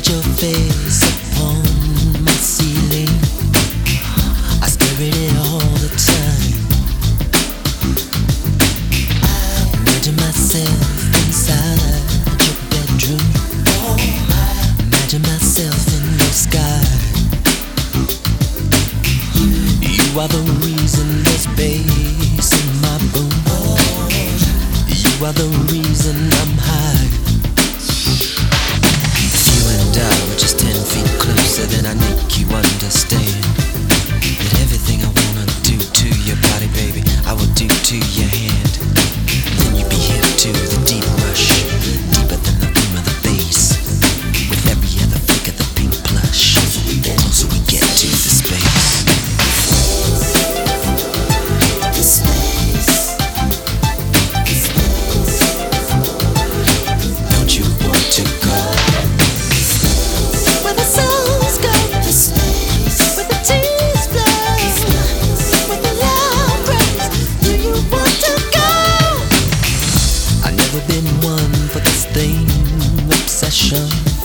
your face upon my ceiling. I stare at it all the time. I imagine myself inside your bedroom. Imagine myself in the sky. You are the reason there's bass in my bones. You are the reason I'm high. If you and I were just 10 feet closer, then I'd make you understand that everything I wanna do to your body, baby, I will do to your hand. Then you'd be hip to the deep rush, deeper than the boom of the bass. With every other flick of the pink blush, the closer we get to the space. Don't you want to go where the souls go, where the tears flow, where the love grows? Do you want to go? I've never been one for this thing, obsession.